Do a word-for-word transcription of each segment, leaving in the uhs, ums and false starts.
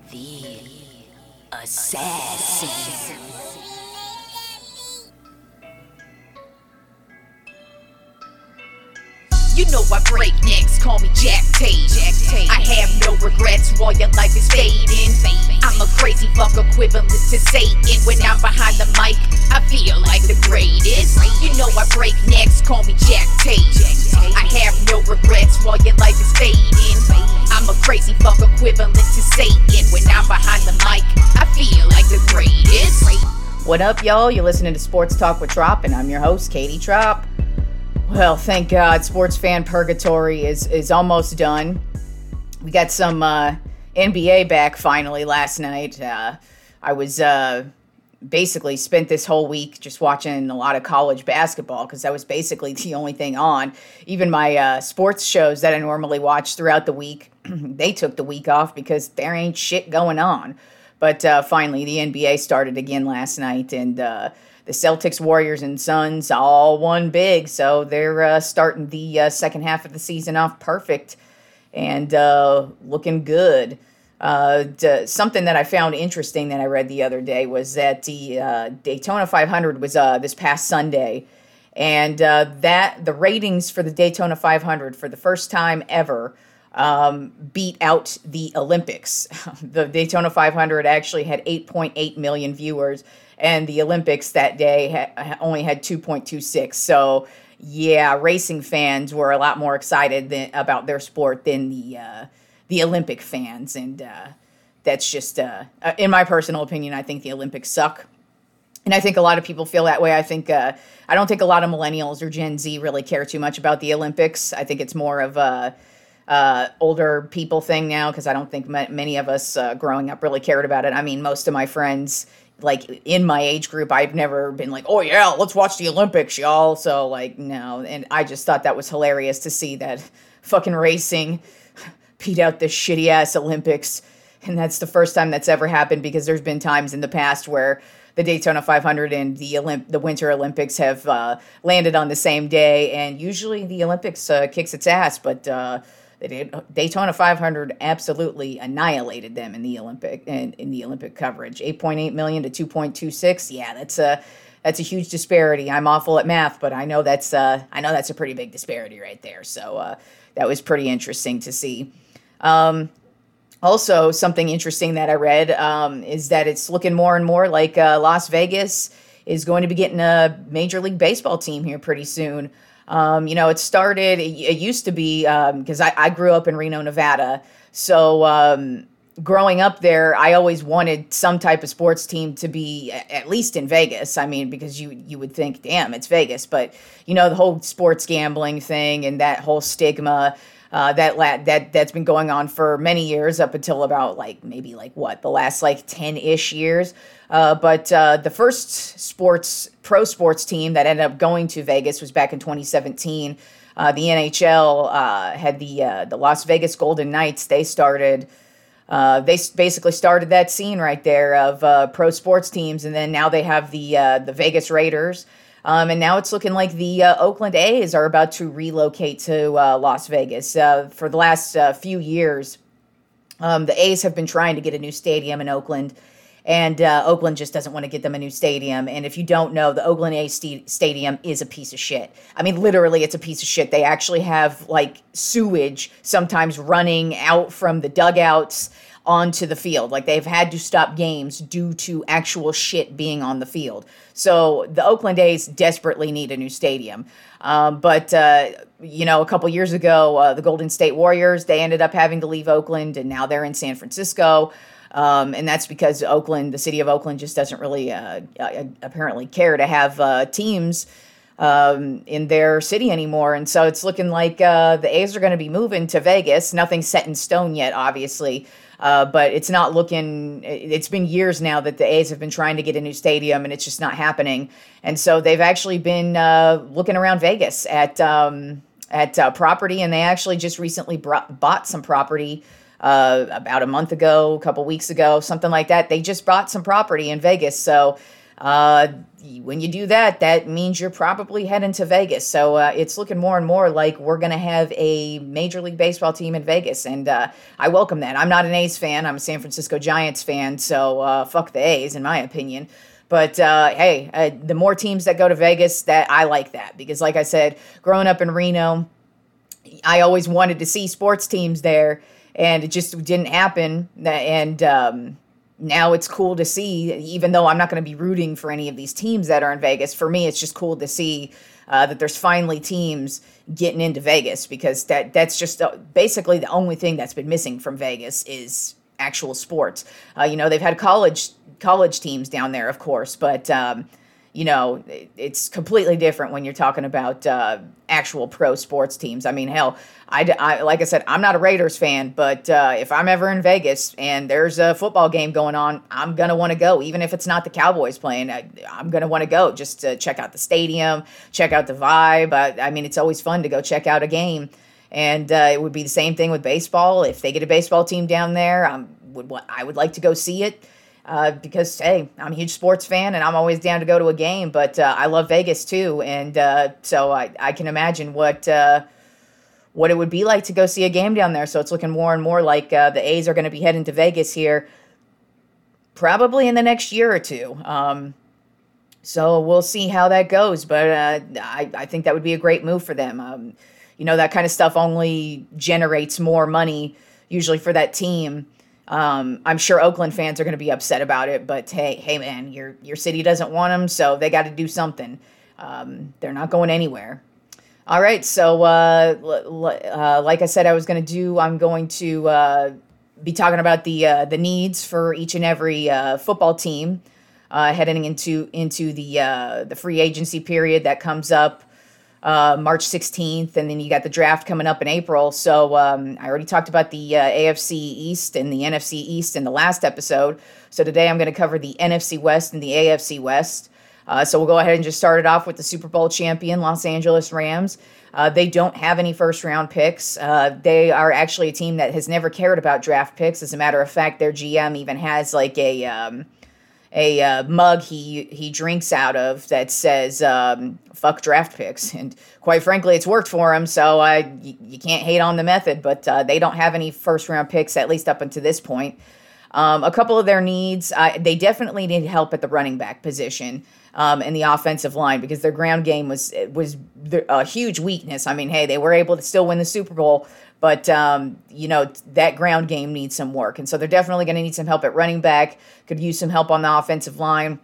The Assassin. You know I break necks, call me Jack Tate. I have no regrets while your life is fading. I'm a crazy fuck equivalent to Satan. When I'm behind the mic, I feel like the greatest. You know I break necks, call me Jack Tate. I have no regrets while your life is fading. I'm a crazy fuck equivalent to Satan. When I'm behind the mic, I feel like the greatest. What up, y'all? You're listening to Sports Talk with Trop, and I'm your host, Katie Trop. Well, thank God, sports fan purgatory is, is almost done. We got some uh, N B A back finally last night. Uh, I was uh, basically spent this whole week just watching a lot of college basketball because that was basically the only thing on. Even my uh, sports shows that I normally watch throughout the week, they took the week off because there ain't shit going on. But uh, finally, the N B A started again last night, and uh, the Celtics, Warriors, and Suns all won big, so they're uh, starting the uh, second half of the season off perfect and uh, looking good. Uh, d- something that I found interesting that I read the other day was that the uh, Daytona five hundred was uh, this past Sunday, and uh, that the ratings for the Daytona five hundred for the first time ever um, beat out the Olympics. The Daytona five hundred actually had eight point eight million viewers, and the Olympics that day ha- only had two point two six. So, yeah, racing fans were a lot more excited than, about their sport than the uh, the Olympic fans. And uh, that's just, uh, uh, in my personal opinion, I think the Olympics suck. And I think a lot of people feel that way. I think uh, I don't think a lot of millennials or Gen Z really care too much about the Olympics. I think it's more of a uh, older people thing now because I don't think ma- many of us uh, growing up really cared about it. I mean, most of my friends, like in my age group, I've never been like, oh yeah, let's watch the Olympics, y'all. So like, no. And I just thought that was hilarious to see that fucking racing beat out this shitty ass Olympics. And that's the first time that's ever happened because there's been times in the past where the Daytona five hundred and the Olymp- the Winter Olympics have uh, landed on the same day. And usually the Olympics uh, kicks its ass, but uh, the Daytona five hundred absolutely annihilated them in the Olympic in, in the Olympic coverage. eight point eight million to two point two six. Yeah, that's a that's a huge disparity. I'm awful at math, but I know that's uh, I know that's a pretty big disparity right there. So uh, that was pretty interesting to see. Um, also, something interesting that I read um, is that it's looking more and more like uh, Las Vegas is going to be getting a Major League Baseball team here pretty soon. Um, you know, it started, it, it used to be, because um, I, I grew up in Reno, Nevada. So um, growing up there, I always wanted some type of sports team to be a, at least in Vegas. I mean, because you, you would think, damn, it's Vegas. But, you know, the whole sports gambling thing and that whole stigma, uh, that la- that that's been going on for many years up until about like maybe like what, the last like ten-ish years. Uh, but uh, the first sports pro sports team that ended up going to Vegas was back in twenty seventeen. Uh, the N H L uh, had the uh, the Las Vegas Golden Knights. They started, uh, they basically started that scene right there of uh, pro sports teams, and then now they have the uh, the Vegas Raiders, um, and now it's looking like the uh, Oakland A's are about to relocate to uh, Las Vegas. Uh, for the last uh, few years, um, the A's have been trying to get a new stadium in Oakland. And uh, Oakland just doesn't want to get them a new stadium. And if you don't know, the Oakland A's st- stadium is a piece of shit. I mean, literally, it's a piece of shit. They actually have, like, sewage sometimes running out from the dugouts onto the field. Like, they've had to stop games due to actual shit being on the field. So the Oakland A's desperately need a new stadium. Um, but, uh, you know, a couple years ago, uh, the Golden State Warriors, they ended up having to leave Oakland, and now they're in San Francisco. Um, and that's because Oakland, the city of Oakland, just doesn't really uh, uh, apparently care to have uh, teams um, in their city anymore. And so it's looking like uh, the A's are going to be moving to Vegas. Nothing's set in stone yet, obviously. Uh, but it's not looking, it's been years now that the A's have been trying to get a new stadium, and it's just not happening. And so they've actually been uh, looking around Vegas at, um, at uh, property, and they actually just recently brought, bought some property Uh, about a month ago, a couple weeks ago, something like that. They just bought some property in Vegas. So Uh, when you do that, that means you're probably heading to Vegas. So uh, it's looking more and more like we're going to have a Major League Baseball team in Vegas. And uh, I welcome that. I'm not an A's fan. I'm a San Francisco Giants fan. So uh, fuck the A's, in my opinion. But uh, hey, uh, the more teams that go to Vegas, that I like that. Because like I said, growing up in Reno, I always wanted to see sports teams there. And it just didn't happen. And um now it's cool to see, even though I'm not going to be rooting for any of these teams that are in Vegas. For me, it's just cool to see uh, that there's finally teams getting into Vegas, because that that's just uh, basically the only thing that's been missing from Vegas is actual sports. Uh, you know, they've had college college teams down there, of course, but um, you know, it's completely different when you're talking about uh, actual pro sports teams. I mean, hell, I, I like I said, I'm not a Raiders fan, but uh, if I'm ever in Vegas and there's a football game going on, I'm going to want to go. Even if it's not the Cowboys playing, I, I'm going to want to go just to check out the stadium, check out the vibe. I, I mean, it's always fun to go check out a game. And uh, it would be the same thing with baseball. If they get a baseball team down there, I would, I would like to go see it. Uh, because, hey, I'm a huge sports fan and I'm always down to go to a game, but uh, I love Vegas too. And uh, so I, I can imagine what uh, what it would be like to go see a game down there. So it's looking more and more like uh, the A's are going to be heading to Vegas here probably in the next year or two. Um, so we'll see how that goes. But uh, I, I think that would be a great move for them. Um, you know, that kind of stuff only generates more money usually for that team. Um, I'm sure Oakland fans are going to be upset about it, but hey, hey man, your your city doesn't want them, so they got to do something. Um, they're not going anywhere. All right, so uh, l- l- uh, like I said, I was going to do. I'm going to uh, be talking about the uh, the needs for each and every uh, football team uh, heading into into the uh, the free agency period that comes up. Uh, March sixteenth, and then you got the draft coming up in April. So um, I already talked about the uh, A F C East and the N F C East in the last episode. So today I'm going to cover the N F C West and the A F C West. Uh, so we'll go ahead and just start it off with the Super Bowl champion, Los Angeles Rams. Uh, they don't have any first-round picks. Uh, they are actually a team that has never cared about draft picks. As a matter of fact, their G M even has like a... Um, a uh, mug he he drinks out of that says um, fuck draft picks. And quite frankly, it's worked for him, so uh, y- you can't hate on the method, but uh, they don't have any first-round picks, at least up until this point. Um, a couple of their needs, uh, they definitely need help at the running back position um, and the offensive line, because their ground game was was a huge weakness. I mean, hey, they were able to still win the Super Bowl, but, um, you know, that ground game needs some work. And so they're definitely going to need some help at running back, could use some help on the offensive line,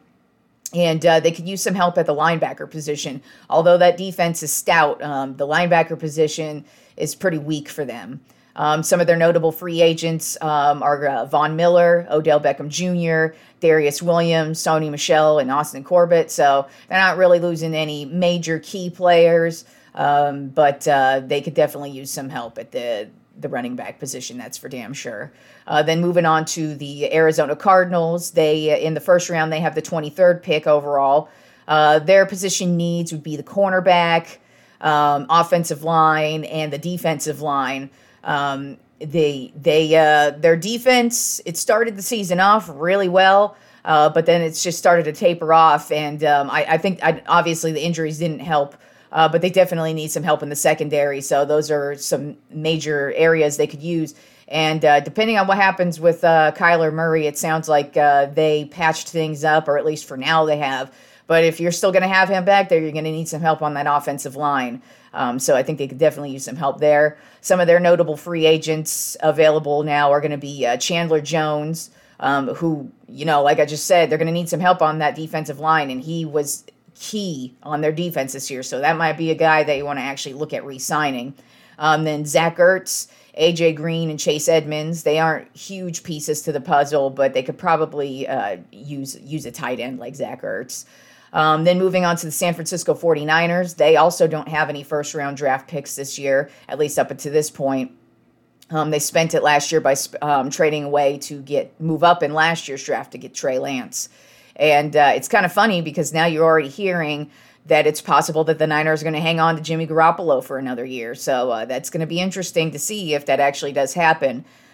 and uh, they could use some help at the linebacker position. Although that defense is stout, um, the linebacker position is pretty weak for them. Um, some of their notable free agents um, are uh, Von Miller, Odell Beckham Junior, Darius Williams, Sony Michel, and Austin Corbett. So they're not really losing any major key players. Um, but uh, they could definitely use some help at the, the running back position. That's for damn sure. Uh, then moving on to the Arizona Cardinals. They in the first round, they have the twenty-third pick overall. Uh, their position needs would be the cornerback, um, offensive line, and the defensive line. Um, they they uh, their defense, it started the season off really well. Uh, but then it's just started to taper off. And um, I, I think I, obviously the injuries didn't help. Uh, but they definitely need some help in the secondary. So those are some major areas they could use. And uh, depending on what happens with uh, Kyler Murray, it sounds like uh, they patched things up, or at least for now they have. But if you're still going to have him back there, you're going to need some help on that offensive line. Um, so I think they could definitely use some help there. Some of their notable free agents available now are going to be uh, Chandler Jones, um, who, you know, like I just said, they're going to need some help on that defensive line. And he was key on their defense this year, so that might be a guy that you want to actually look at re-signing. Um, then Zach Ertz, A J Green, and Chase Edmonds, they aren't huge pieces to the puzzle, but they could probably uh, use use a tight end like Zach Ertz. Um, then moving on to the San Francisco forty-niners, they also don't have any first-round draft picks this year, at least up until this point. Um, they spent it last year by um, trading away to get move up in last year's draft to get Trey Lance. And uh, it's kind of funny because now you're already hearing that it's possible that the Niners are going to hang on to Jimmy Garoppolo for another year. So uh, that's going to be interesting to see if that actually does happen.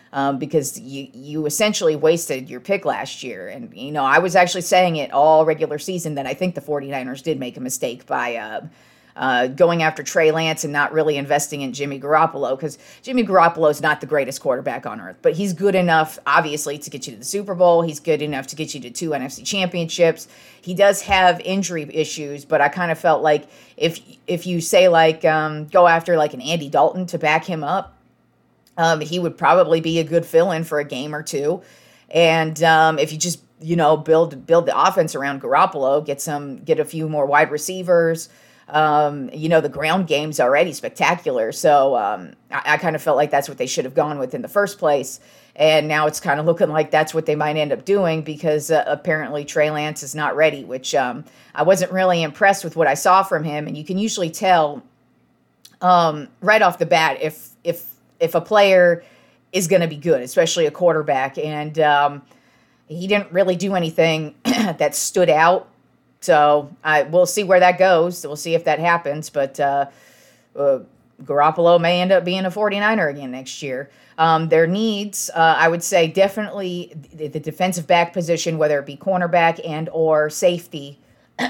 Um, because you you essentially wasted your pick last year. And, you know, I was actually saying it all regular season that I think the 49ers did make a mistake by uh, uh, going after Trey Lance and not really investing in Jimmy Garoppolo, because Jimmy Garoppolo is not the greatest quarterback on earth, but he's good enough, obviously, to get you to the Super Bowl. He's good enough to get you to two N F C championships. He does have injury issues, but I kind of felt like if if you say, like, um, go after, like, an Andy Dalton to back him up, Um, he would probably be a good fill-in for a game or two. And um, if you just, you know, build build the offense around Garoppolo, get some, get a few more wide receivers. Um, you know, the ground game's already spectacular. So um, I, I kind of felt like that's what they should have gone with in the first place. And now it's kind of looking like that's what they might end up doing, because uh, apparently Trey Lance is not ready, which um, I wasn't really impressed with what I saw from him. And you can usually tell um, right off the bat if if if a player is going to be good, especially a quarterback. And um, he didn't really do anything that stood out. So I, we'll see where that goes. We'll see if that happens. But uh, uh, Garoppolo may end up being a 49er again next year. Um, their needs, uh, I would say, definitely the, the defensive back position, whether it be cornerback and or safety,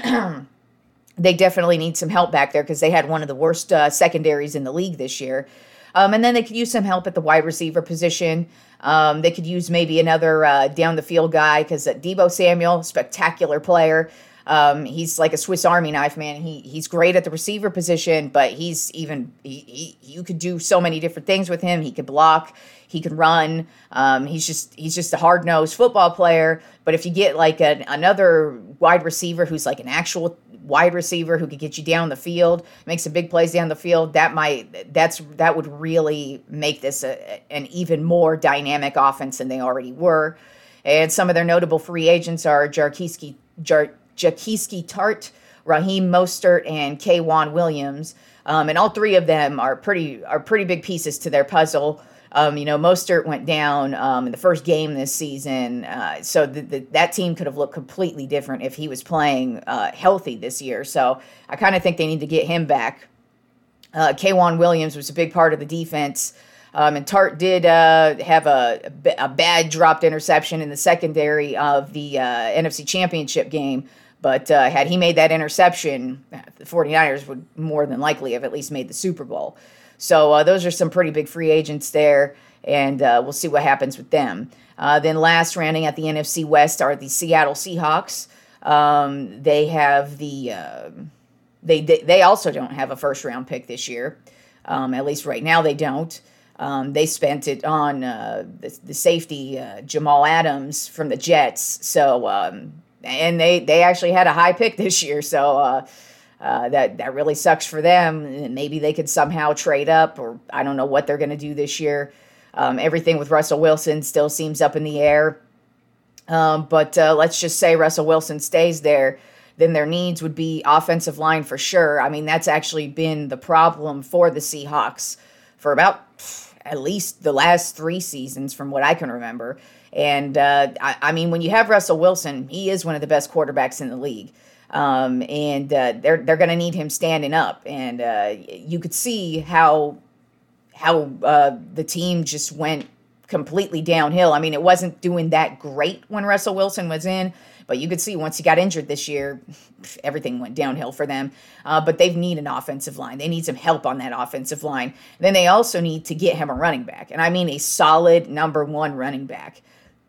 they definitely need some help back there, because they had one of the worst uh, secondaries in the league this year. Um, and then they could use some help at the wide receiver position. Um, they could use maybe another uh, down-the-field guy, because uh, Deebo Samuel, spectacular player. Um, he's like a Swiss Army knife, man. He he's great at the receiver position, but he's even he, he, you could do so many different things with him. He could block, he could run. Um, he's just he's just a hard-nosed football player. But if you get like an, another wide receiver who's like an actual wide receiver who could get you down the field, make some big plays down the field, that might that's that would really make this a, an even more dynamic offense than they already were. And some of their notable free agents are Jarkiski Jar. Jaquiski Tart, Raheem Mostert, and K'Wan Williams, um, and all three of them are pretty are pretty big pieces to their puzzle. Um, you know, Mostert went down um, in the first game this season, uh, so the, the, that team could have looked completely different if he was playing uh, healthy this year. So I kind of think they need to get him back. Uh, K'Wan Williams was a big part of the defense. Um, and Tart did uh, have a, a bad dropped interception in the secondary of the uh, N F C Championship game. But uh, had he made that interception, the 49ers would more than likely have at least made the Super Bowl. So uh, those are some pretty big free agents there, and uh, we'll see what happens with them. Uh, then last, rounding at the N F C West, are the Seattle Seahawks. Um, they have the uh, they, they they also don't have a first round pick this year. Um, at least right now they don't. Um, they spent it on uh, the, the safety uh, Jamal Adams from the Jets. So. Um, And they, they actually had a high pick this year, so uh, uh, that that really sucks for them. Maybe they could somehow trade up, or I don't know what they're going to do this year. Um, everything with Russell Wilson still seems up in the air. Um, but uh, let's just say Russell Wilson stays there, then their needs would be offensive line for sure. I mean, that's actually been the problem for the Seahawks for about at least the last three seasons from what I can remember. And, uh, I, I mean, when you have Russell Wilson, he is one of the best quarterbacks in the league. Um, and uh, they're they're going to need him standing up. And uh, you could see how how uh, the team just went completely downhill. I mean, it wasn't doing that great when Russell Wilson was in, but you could see once he got injured this year, everything went downhill for them. Uh, but they need an offensive line. They need some help on that offensive line. Then they also need to get him a running back. And I mean a solid number one running back.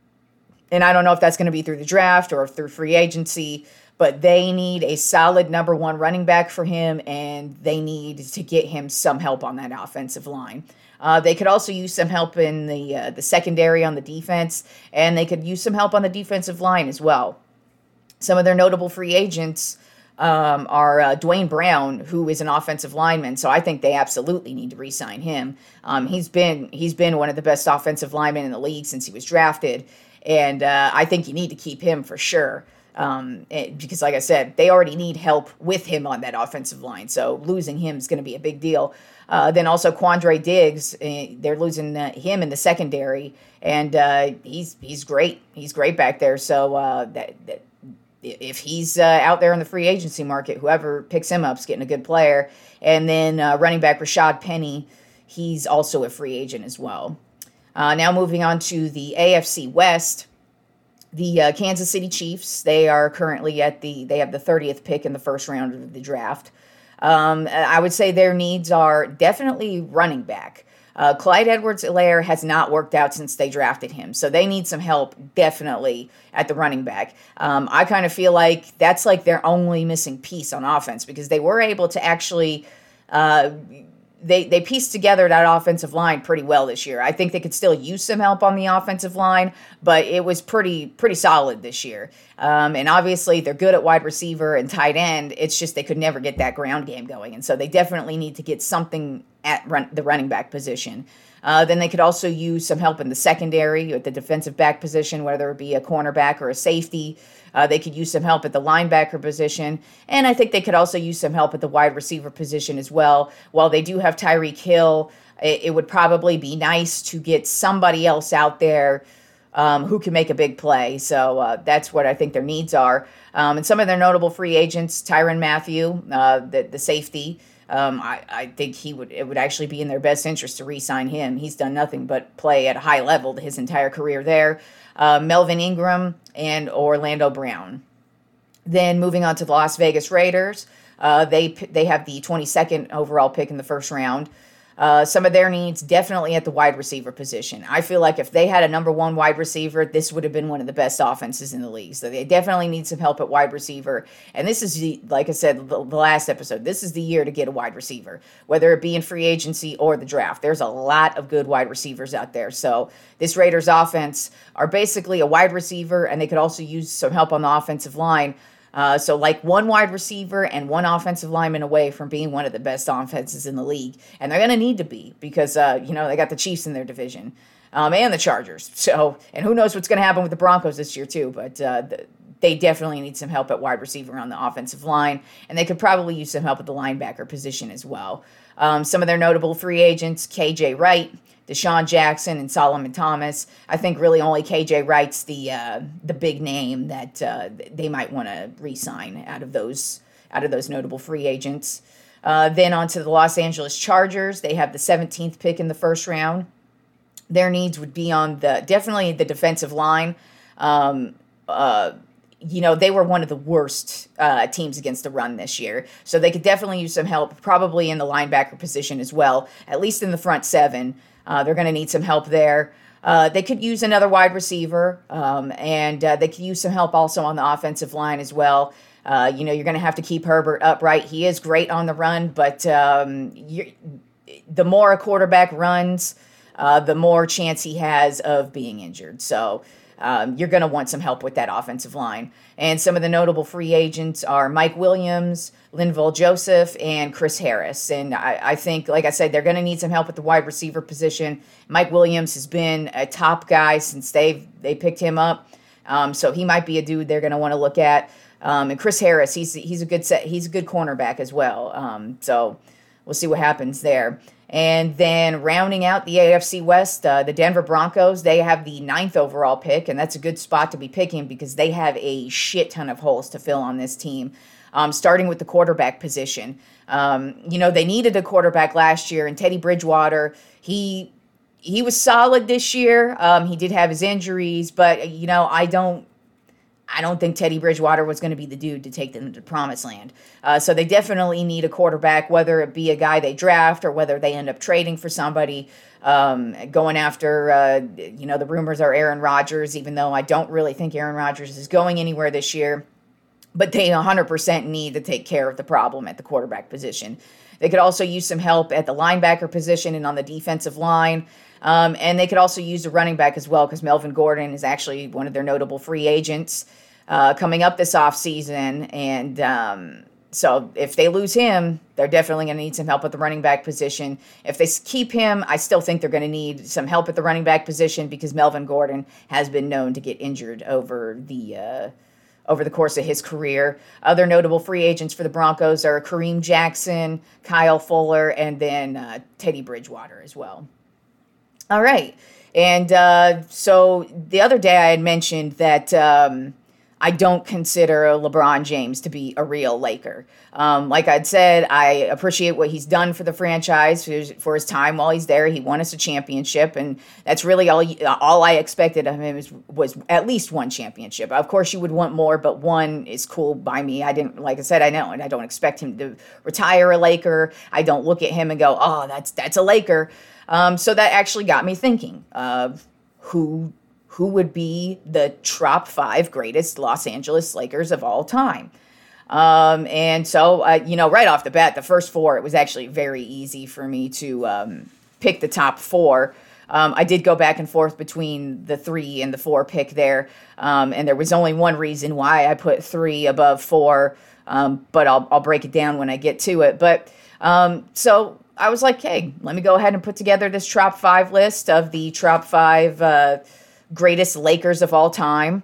And I don't know if that's going to be through the draft or through free agency, but they need a solid number one running back for him, and they need to get him some help on that offensive line. Uh, they could also use some help in the uh, the secondary on the defense, and they could use some help on the defensive line as well. Some of their notable free agents um, are uh, Dwayne Brown, who is an offensive lineman, so I think they absolutely need to re-sign him. Um, he's been he's been one of the best offensive linemen in the league since he was drafted. And uh, I think you need to keep him for sure um, it, because, like I said, they already need help with him on that offensive line. So losing him is going to be a big deal. Uh, then also Quandre Diggs, uh, they're losing uh, him in the secondary, and uh, he's he's great. He's great back there. So uh, that, that if he's uh, out there in the free agency market, whoever picks him up is getting a good player. And then uh, running back Rashad Penny, he's also a free agent as well. Uh, now moving on to the A F C West, the uh, Kansas City Chiefs, they are currently at the, they have the thirtieth pick in the first round of the draft. Um, I would say their needs are definitely running back. Uh, Clyde Edwards-Helaire has not worked out since they drafted him, so they need some help definitely at the running back. Um, I kind of feel like that's like their only missing piece on offense because they were able to actually uh, they they pieced together that offensive line pretty well this year. I think they could still use some help on the offensive line, but it was pretty pretty solid this year. Um, and obviously they're good at wide receiver and tight end. It's just they could never get that ground game going, and so they definitely need to get something at run, the running back position. Uh, then they could also use some help in the secondary at the defensive back position, whether it be a cornerback or a safety. Uh, they could use some help at the linebacker position. And I think they could also use some help at the wide receiver position as well. While they do have Tyreek Hill, it, it would probably be nice to get somebody else out there um, who can make a big play. So uh, that's what I think their needs are. Um, and some of their notable free agents, Tyrann Mathieu, uh, the, the safety, Um, I, I think he would. It would actually be in their best interest to re-sign him. He's done nothing but play at a high level his entire career there. Uh, Melvin Ingram and Orlando Brown. Then moving on to the Las Vegas Raiders, uh, they they have the twenty-second overall pick in the first round. Uh, some of their needs definitely at the wide receiver position. I feel like if they had a number one wide receiver, this would have been one of the best offenses in the league. So they definitely need some help at wide receiver. And this is, the, like I said, the, the last episode, this is the year to get a wide receiver, whether it be in free agency or the draft. There's a lot of good wide receivers out there. So this Raiders offense are basically a wide receiver, and they could also use some help on the offensive line. Uh, so like one wide receiver and one offensive lineman away from being one of the best offenses in the league. And they're going to need to be because, uh, you know, they got the Chiefs in their division um, and the Chargers. So, and who knows what's going to happen with the Broncos this year too. But uh, the, they definitely need some help at wide receiver on the offensive line. And they could probably use some help at the linebacker position as well. Um, some of their notable free agents, K J Wright, Deshaun Jackson, and Solomon Thomas. I think really only K J Wright's the uh, the big name that uh, they might want to re-sign out of those out of those notable free agents. Uh, then on to the Los Angeles Chargers. They have the seventeenth pick in the first round. Their needs would be on the definitely the defensive line. Um, uh, you know, they were one of the worst uh, teams against the run this year. So they could definitely use some help, probably in the linebacker position as well, at least in the front seven. Uh, they're going to need some help there. Uh, they could use another wide receiver, um, and uh, they could use some help also on the offensive line as well. Uh, you know, you're going to have to keep Herbert upright. He is great on the run, but um, you're, the more a quarterback runs, uh, the more chance he has of being injured. So um, you're going to want some help with that offensive line. And some of the notable free agents are Mike Williams, Linval Joseph, and Chris Harris. And I, I think, like I said, they're going to need some help at the wide receiver position. Mike Williams has been a top guy since they they picked him up, um, so he might be a dude they're going to want to look at. Um, and Chris Harris, he's he's a good set, he's a good cornerback as well. Um, so we'll see what happens there. And then rounding out the A F C West, uh, the Denver Broncos, they have the ninth overall pick, and that's a good spot to be picking because they have a shit ton of holes to fill on this team, um, starting with the quarterback position. Um, you know, they needed a quarterback last year, and Teddy Bridgewater, he he was solid this year. Um, he did have his injuries, but, you know, I don't, I don't think Teddy Bridgewater was going to be the dude to take them to the promised land. Uh, so they definitely need a quarterback, whether it be a guy they draft or whether they end up trading for somebody, um, going after, uh, you know, the rumors are Aaron Rodgers, even though I don't really think Aaron Rodgers is going anywhere this year. But they one hundred percent need to take care of the problem at the quarterback position. They could also use some help at the linebacker position and on the defensive line. Um, and they could also use a running back as well because Melvin Gordon is actually one of their notable free agents uh, coming up this offseason. And um, so if they lose him, they're definitely going to need some help at the running back position. If they keep him, I still think they're going to need some help at the running back position because Melvin Gordon has been known to get injured over the uh, over the course of his career. Other notable free agents for the Broncos are Kareem Jackson, Kyle Fuller, and then uh, Teddy Bridgewater as well. All right. And uh, so the other day I had mentioned that um, I don't consider LeBron James to be a real Laker. Um, like I'd said, I appreciate what he's done for the franchise for his, for his time while he's there. He won us a championship, and that's really all all I expected of him was, was at least one championship. Of course, you would want more, but one is cool by me. I didn't, like I said, I know, and I don't expect him to retire a Laker. I don't look at him and go, oh, that's that's a Laker. Um, so that actually got me thinking of who who would be the top five greatest Los Angeles Lakers of all time. Um, and so, uh, you know, right off the bat, the first four, it was actually very easy for me to um, pick the top four. Um, I did go back and forth between the three and the four pick there, um, and there was only one reason why I put three above four, um, but I'll, I'll break it down when I get to it. But um, so I was like, hey, let me go ahead and put together this top five list of the top five uh, greatest Lakers of all time.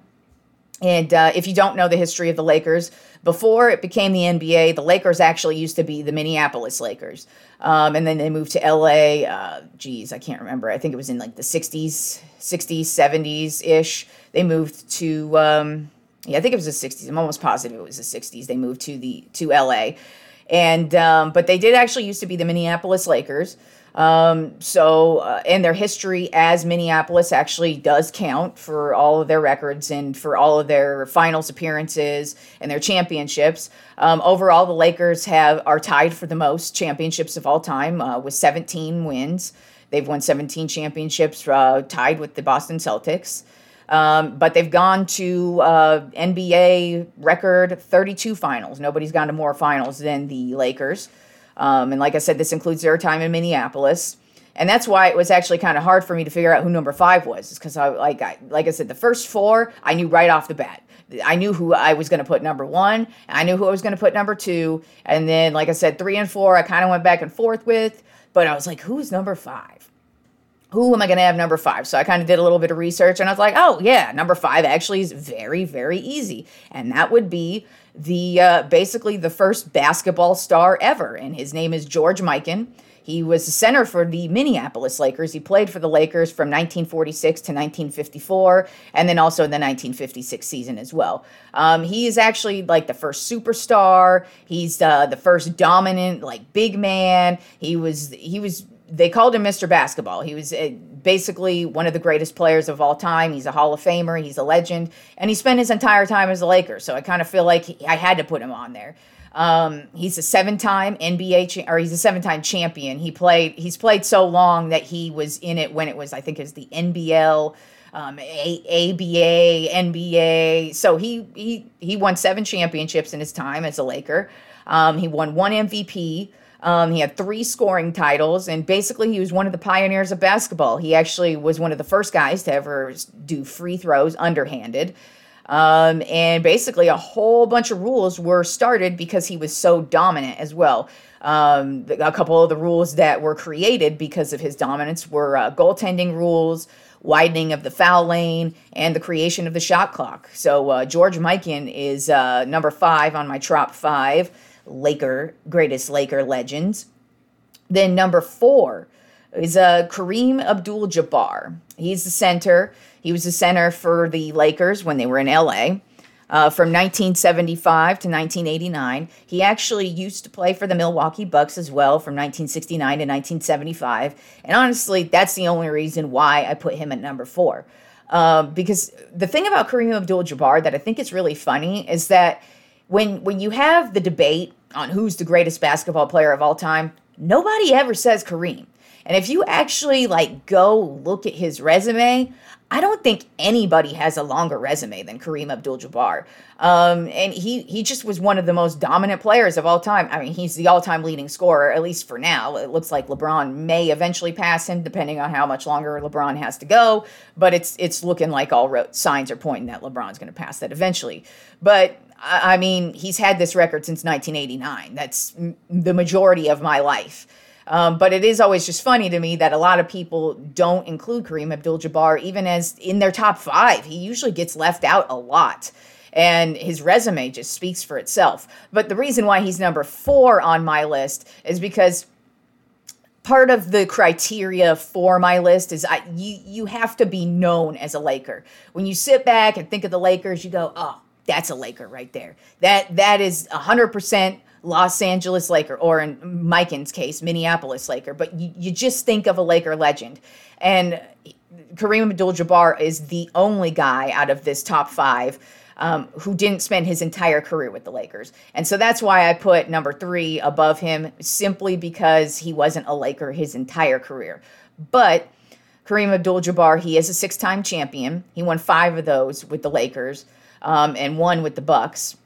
And uh, if you don't know the history of the Lakers, before it became the N B A, the Lakers actually used to be the Minneapolis Lakers. Um, and then they moved to L A. Uh, geez, I can't remember. I think it was in like the sixties, sixties, seventies-ish. They moved to, um, yeah, I think it was the sixties. I'm almost positive it was the sixties. They moved to the to L A. And um, but they did actually used to be the Minneapolis Lakers. Um, so, uh, and their history as Minneapolis actually does count for all of their records and for all of their finals appearances and their championships. Um, overall, the Lakers have are tied for the most championships of all time uh, with seventeen wins. They've won seventeen championships, uh, tied with the Boston Celtics. Um, but they've gone to uh, N B A record thirty-two finals. Nobody's gone to more finals than the Lakers. Um, and like I said, this includes their time in Minneapolis. And that's why it was actually kind of hard for me to figure out who number five was. Because, I, like, I, like I said, the first four, I knew right off the bat. I knew who I was going to put number one. I knew who I was going to put number two. And then, like I said, three and four, I kind of went back and forth with. But I was like, who's number five? Who am I going to have number five? So I kind of did a little bit of research. And I was like, oh, yeah, number five actually is very, very easy. And that would be the uh, basically the first basketball star ever, and his name is George Mikan. He was the center for the Minneapolis Lakers. He played for the Lakers from nineteen forty-six to nineteen fifty-four, and then also in the nineteen fifty-six season as well. Um, he is actually like the first superstar. He's uh, the first dominant like big man. He was he was. They called him Mister Basketball. He was uh, basically one of the greatest players of all time. He's a Hall of Famer. He's a legend. And he spent his entire time as a Laker. So I kind of feel like he, I had to put him on there. Um, he's a seven-time N B A, cha- or he's a seven-time champion. He played, he's played so long that he was in it when it was, I think it was the N B L, um, a- ABA, N B A. So he, he, he won seven championships in his time as a Laker. Um, he won one M V P. Um, he had three scoring titles, and basically he was one of the pioneers of basketball. He actually was one of the first guys to ever do free throws underhanded. Um, and basically a whole bunch of rules were started because he was so dominant as well. Um, a couple of the rules that were created because of his dominance were uh, goaltending rules, widening of the foul lane, and the creation of the shot clock. So uh, George Mikan is uh, number five on my top five Laker, greatest Laker legends. Then number four is uh, Kareem Abdul-Jabbar. He's the center. He was the center for the Lakers when they were in L A uh, from nineteen seventy-five to nineteen eighty-nine. He actually used to play for the Milwaukee Bucks as well from nineteen sixty-nine to nineteen seventy-five. And honestly, that's the only reason why I put him at number four. Um, because the thing about Kareem Abdul-Jabbar that I think is really funny is that when when you have the debate on who's the greatest basketball player of all time, nobody ever says Kareem. And if you actually like go look at his resume, I don't think anybody has a longer resume than Kareem Abdul-Jabbar. Um, and he he just was one of the most dominant players of all time. I mean, he's the all-time leading scorer, at least for now. It looks like LeBron may eventually pass him, depending on how much longer LeBron has to go. But it's it's looking like all ro- signs are pointing that LeBron's going to pass that eventually. But I mean, he's had this record since nineteen eighty-nine. That's m- the majority of my life. Um, but it is always just funny to me that a lot of people don't include Kareem Abdul-Jabbar even as in their top five. He usually gets left out a lot. And his resume just speaks for itself. But the reason why he's number four on my list is because part of the criteria for my list is I, you, you have to be known as a Laker. When you sit back and think of the Lakers, you go, oh, that's a Laker right there. That That is one hundred percent Los Angeles Laker, or in Mikan's case, Minneapolis Laker. But you, you just think of a Laker legend. And Kareem Abdul-Jabbar is the only guy out of this top five um, who didn't spend his entire career with the Lakers. And so that's why I put number three above him, simply because he wasn't a Laker his entire career. But Kareem Abdul-Jabbar, he is a six-time champion. He won five of those with the Lakers um, and one with the Bucks.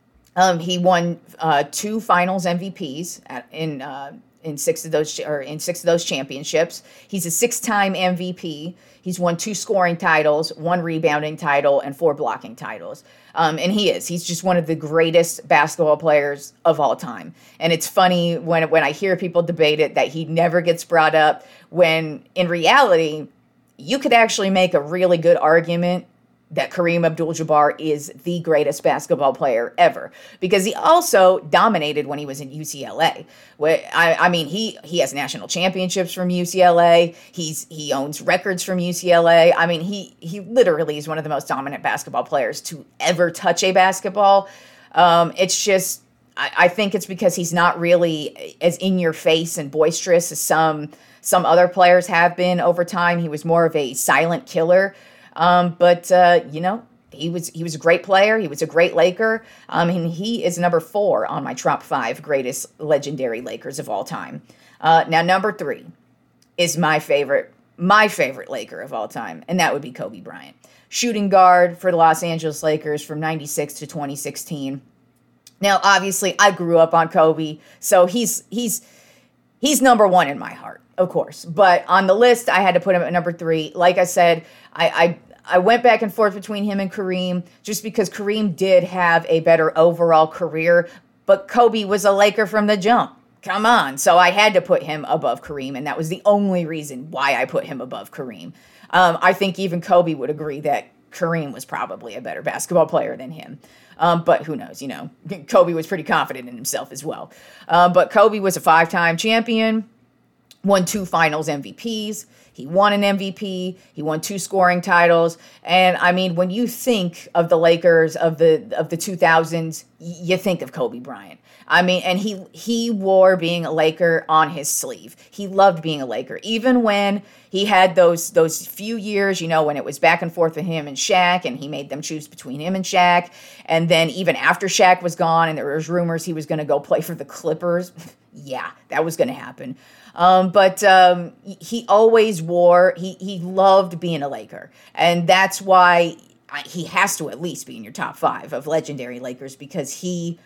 Um, he won uh, two Finals M V Ps at, in uh, in six of those or in six of those championships. He's a six-time M V P. He's won two scoring titles, one rebounding title, and four blocking titles. Um, and he is. He's just one of the greatest basketball players of all time. And it's funny when when I hear people debate it that he never gets brought up, when in reality, you could actually make a really good argument that Kareem Abdul-Jabbar is the greatest basketball player ever, because he also dominated when he was in U C L A. I, I mean, he he has national championships from U C L A. He's he owns records from U C L A. I mean, he he literally is one of the most dominant basketball players to ever touch a basketball. Um, it's just, I, I think it's because he's not really as in your face and boisterous as some some other players have been over time. He was more of a silent killer. Um, but, uh, you know, he was he was a great player. He was a great Laker. Um, and he is number four on my top five greatest legendary Lakers of all time. Uh, now, number three is my favorite, my favorite Laker of all time, and that would be Kobe Bryant. Shooting guard for the Los Angeles Lakers from ninety-six to twenty sixteen. Now, obviously, I grew up on Kobe, so he's he's he's number one in my heart, of course. But on the list, I had to put him at number three. Like I said, I, I I went back and forth between him and Kareem just because Kareem did have a better overall career, but Kobe was a Laker from the jump. Come on. So I had to put him above Kareem, and that was the only reason why I put him above Kareem. Um, I think even Kobe would agree that Kareem was probably a better basketball player than him. Um, but who knows, you know, Kobe was pretty confident in himself as well. Uh, but Kobe was a five-time champion, won two Finals M V Ps. He won an M V P. He won two scoring titles. And I mean, when you think of the Lakers of the of the two thousands, you think of Kobe Bryant. I mean, and he he wore being a Laker on his sleeve. He loved being a Laker, even when he had those those few years, you know, when it was back and forth with him and Shaq, and he made them choose between him and Shaq. And then even after Shaq was gone, and there was rumors he was going to go play for the Clippers. Yeah, that was going to happen. Um, but um, he always wore, he, he loved being a Laker. And that's why I, he has to at least be in your top five of legendary Lakers, because he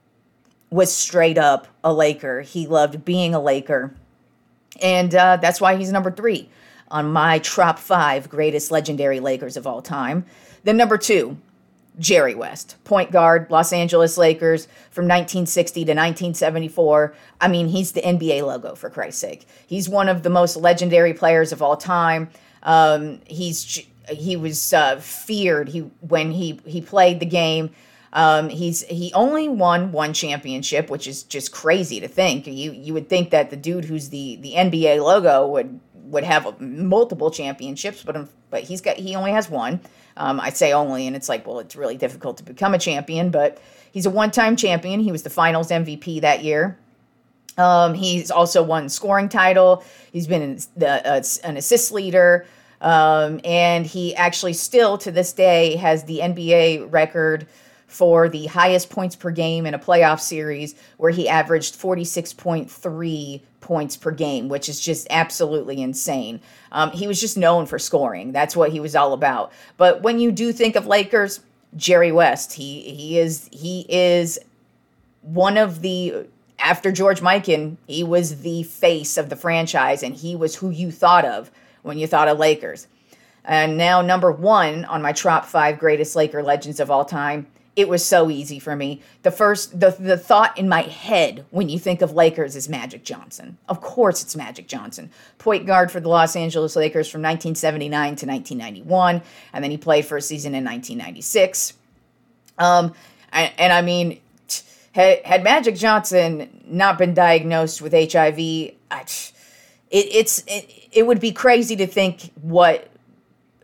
was straight up a Laker. He loved being a Laker. And uh, that's why he's number three on my top five greatest legendary Lakers of all time. Then number two, Jerry West, point guard, Los Angeles Lakers from nineteen sixty to nineteen seventy-four. I mean, he's the N B A logo, for Christ's sake. He's one of the most legendary players of all time. Um, he's he was uh, feared he when he he played the game. Um, he's he only won one championship, which is just crazy to think. You you would think that the dude who's the the N B A logo would would have multiple championships, but but he's got he only has one. Um, I say only, and it's like, well, it's really difficult to become a champion, but he's a one-time champion. He was the Finals M V P that year. Um, he's also won scoring title. He's been an, the, uh, an assist leader, um, and he actually still, to this day, has the N B A record for the highest points per game in a playoff series, where he averaged forty-six point three points per game, which is just absolutely insane. Um, he was just known for scoring. That's what he was all about. But when you do think of Lakers, Jerry West, he he is he is one of the, after George Mikan, he was the face of the franchise, and he was who you thought of when you thought of Lakers. And now number one on my top five greatest Laker legends of all time. It was so easy for me. The first, the, the thought in my head when you think of Lakers is Magic Johnson. Of course it's Magic Johnson. Point guard for the Los Angeles Lakers from nineteen seventy-nine to nineteen ninety-one, and then he played for a season in nineteen ninety-six. Um, and, and I mean, had, had Magic Johnson not been diagnosed with H I V, I, it, it's it, it would be crazy to think what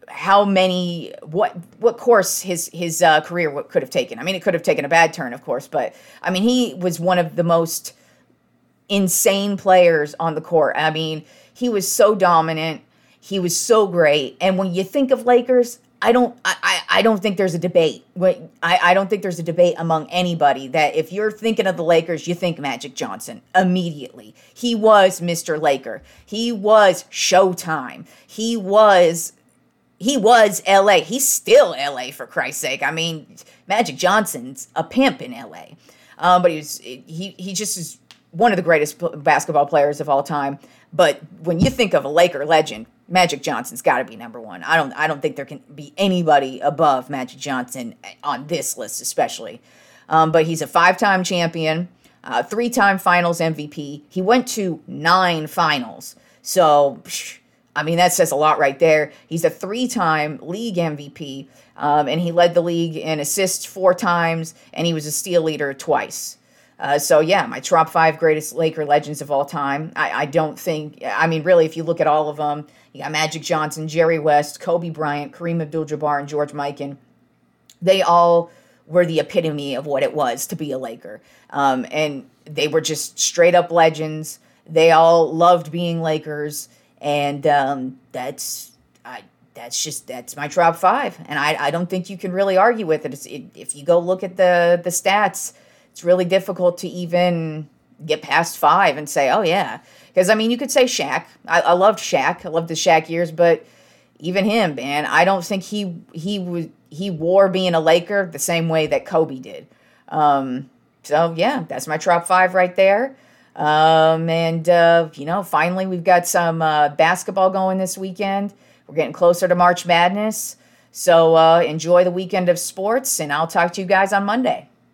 how many what what course his his uh, career could have taken. I mean, it could have taken a bad turn, of course, but I mean, he was one of the most insane players on the court. I mean, he was so dominant. He was so great. And when you think of Lakers, I don't I, I, I don't think there's a debate. I, I don't think there's a debate among anybody that if you're thinking of the Lakers, you think Magic Johnson immediately. He was Mister Laker. He was Showtime. He was he was L A. He's still L A, for Christ's sake. I mean, Magic Johnson's a pimp in L A. Um, but he was he he just is one of the greatest basketball players of all time. But when you think of a Laker legend, Magic Johnson's got to be number one. I don't I don't think there can be anybody above Magic Johnson on this list, especially. Um, but he's a five-time champion, uh, three-time Finals M V P. He went to nine finals. So, I mean, that says a lot right there. He's a three-time league M V P, um, and he led the league in assists four times, and he was a steal leader twice. Uh, so, yeah, my top five greatest Laker legends of all time. I, I don't think, I mean, really, if you look at all of them, you got Magic Johnson, Jerry West, Kobe Bryant, Kareem Abdul-Jabbar, and George Mikan. They all were the epitome of what it was to be a Laker. Um, and they were just straight-up legends. They all loved being Lakers. And um, that's I, that's just, that's my top five. And I, I don't think you can really argue with it. It's, it. If you go look at the the stats, it's really difficult to even get past five and say, oh, yeah. Because, I mean, you could say Shaq. I, I loved Shaq. I loved the Shaq years. But even him, man, I don't think he he was, he wore being a Laker the same way that Kobe did. Um, so, yeah, that's my top five right there. Um, and, uh, you know, finally we've got some uh, basketball going this weekend. We're getting closer to March Madness. So uh, enjoy the weekend of sports, and I'll talk to you guys on Monday.